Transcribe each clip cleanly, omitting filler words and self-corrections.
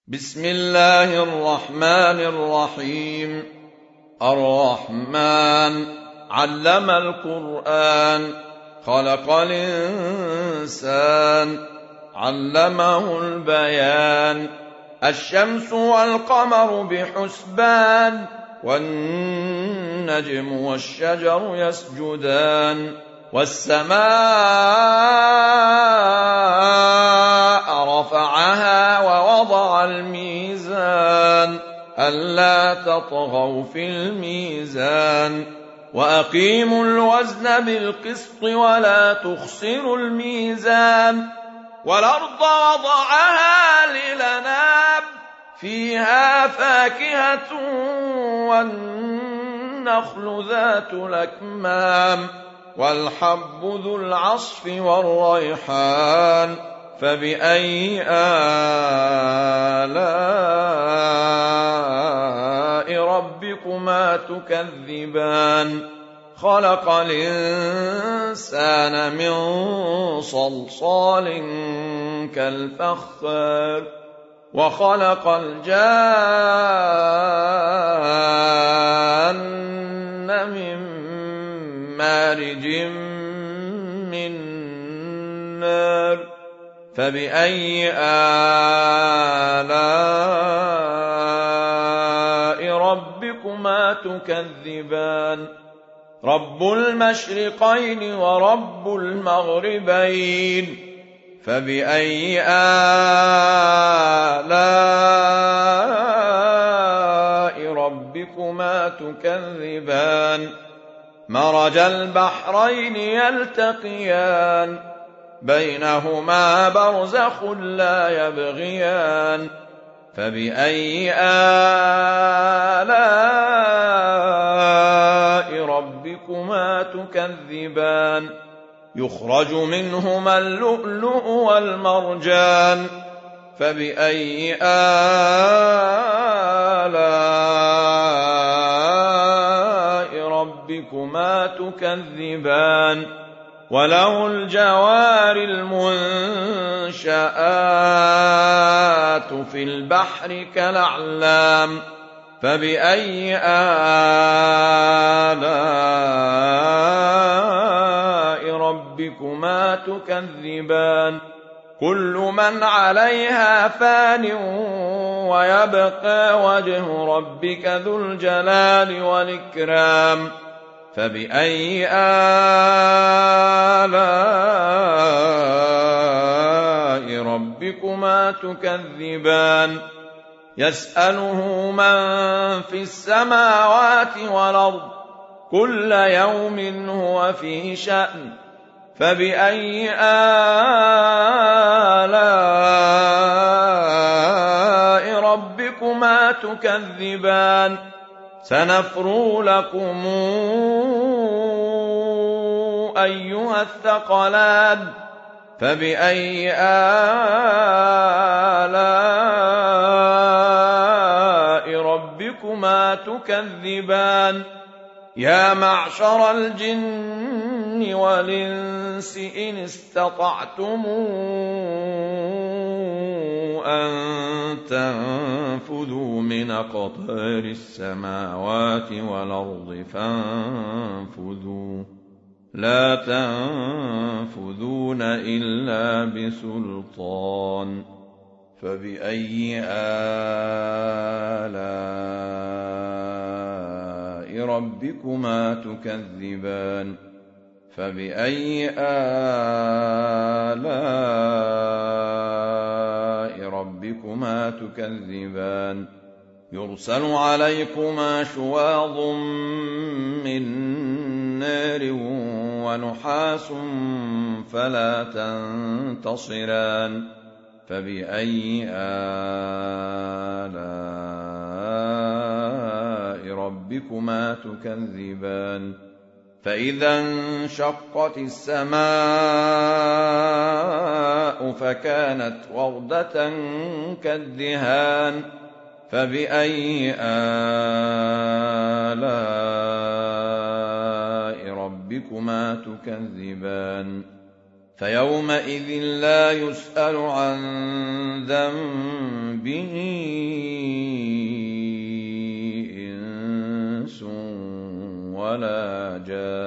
بسم الله الرحمن الرحيم. الرحمن علم القرآن، خلق الإنسان، علمه البيان. الشمس والقمر بحسبان، والنجم والشجر يسجدان. والسماء رفعها ووضع الميزان، ألا تطغوا في الميزان. وأقيموا الوزن بالقسط ولا تخسروا الميزان. والأرض وضعها للأنام، فيها فاكهة والنخل ذات الأكمام، والحب ذو العصف والريحان. فبأي آلاء ربكما تكذبان؟ خلق الإنسان من صلصال كالفخار، وخلق الجان من مارج من نار. فبأي آلاء ربكما تكذبان؟ رب المشرقين ورب المغربين. فبأي آلاء ربكما تكذبان؟ مرج البحرين يلتقيان، بينهما برزخ لا يبغيان. فبأي آلاء ربكما تكذبان؟ يخرج منهما اللؤلؤ والمرجان. فبأي آلاء ربكما تكذبان؟ وله الجوار المنشآت في البحر كالأعلام. فبأي آلاء ربكما تكذبان؟ كل من عليها فان، ويبقى وجه ربك ذو الجلال والإكرام. فبأي آلاء ربكما تكذبان؟ يسأله من في السماوات والأرض، كل يوم هو في شأن. فبأي آلاء ربكما تكذبان؟ سنفرغ لكم أيها الثقلان. فبأي آلاء ربكما تكذبان؟ يا معشر الجن والإنس إن استطعتم أن تنفذوا من أقطار السماوات والأرض فانفذوا، لا تنفذون إلا بسلطان. فبأي آلاء ربكما تكذبان؟ فبأي آلاء ربكما تكذبان؟ يرسل عليكما شواظ من نار ونحاس فلا تنتصران. فبأي آلاء ربكما تكذبان؟ فإذا انشقت السماء فكانت وردة كالدهان. فبأي آلاء ربكما تكذبان؟ فيومئذ لا يسأل عن ذنبه ولا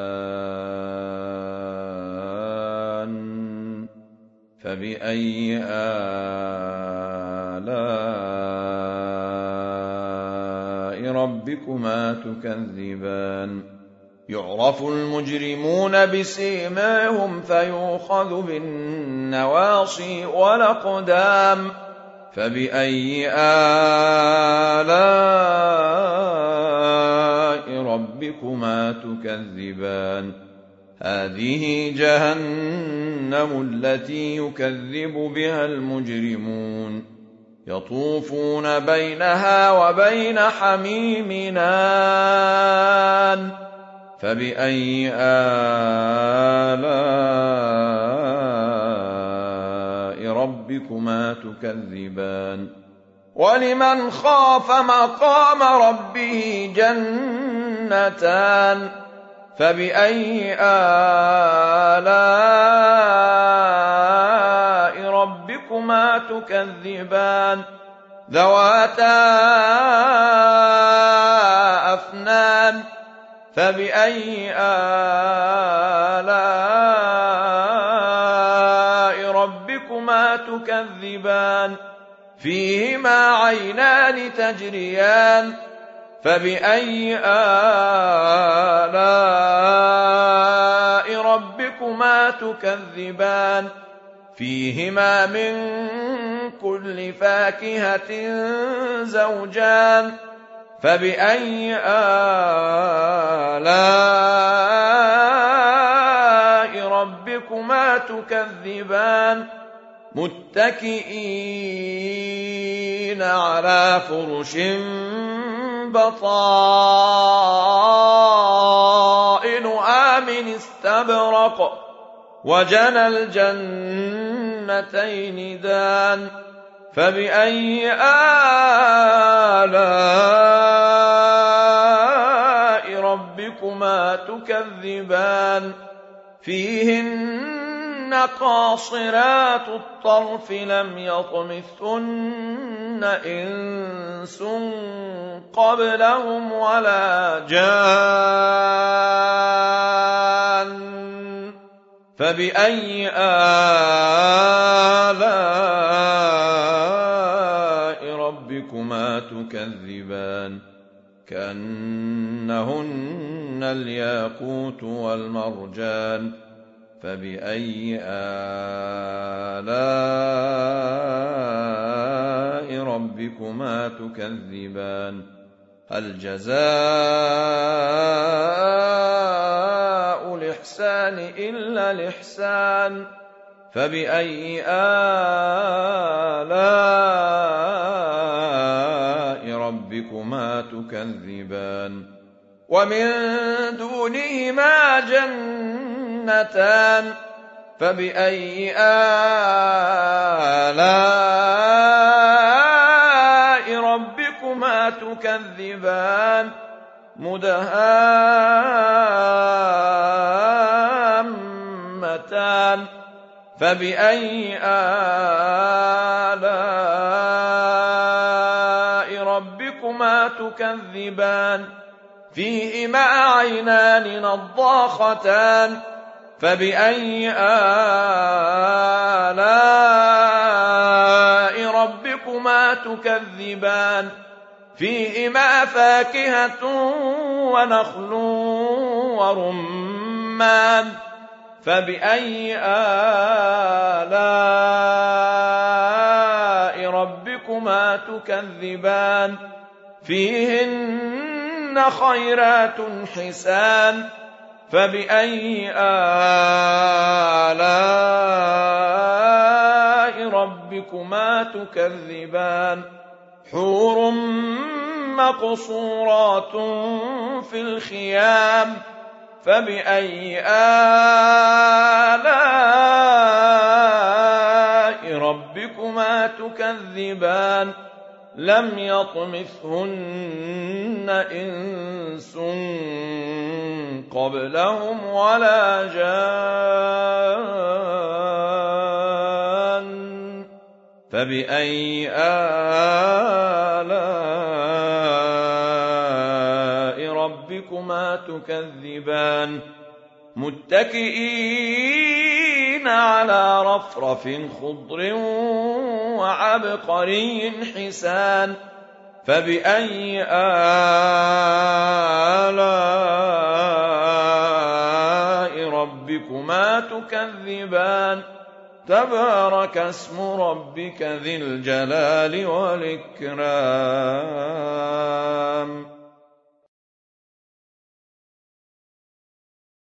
جان فبأي آلاء ربكما تكذبان يعرف المجرمون بسيماهم فيؤخذ بالنواصي والأقدام فبأي آلاء ربكما تكذبان هذه جهنم التي يكذب بها المجرمون يطوفون بينها وبين حميم آن فبأي آلاء ربكما تكذبان ولمن خاف مقام ربه جنتان فبأي آلاء ربكما تكذبان ذواتا أفنان فبأي آلاء ربكما تكذبان فيهما عينان تجريان فبأي آلاء ربكما تكذبان فيهما من كل فاكهة زوجان فبأي آلاء ربكما تكذبان متكئين على فرش بطائنها من استبرق وجنى الجنتين دان فبأي آلاء ربكما تكذبان فيهن قاصرات الطرف لم يطمثهن إنس قبلهم ولا جان فبأي آلاء ربكما تكذبان كأنهن الياقوت والمرجان فبأي آلاء ربكما تكذبان هل جزاء الإحسان إلا الإحسان فبأي آلاء ربكما تكذبان ومن دونهما جنتان فبأي آلاء ربكما تكذبان مدهامتان فبأي آلاء ربكما تكذبان فيهما عينان نضاختان فبأي آلاء ربكما تكذبان فيهما فاكهة ونخل ورمان فبأي آلاء ربكما تكذبان فيهن خيرات حسان فبأي آلاء ربكما تكذبان حور مقصورات في الخيام فبأي آلاء ربكما تكذبان لم يطمثهن إنس قبلهم ولا جان فبأي آلاء ربكما ربكما تكذبان متكئين على رفرف خضر وعبقري حسان فبأي آلاء ربكما تكذبان تبارك اسم ربك ذي الجلال والإكرام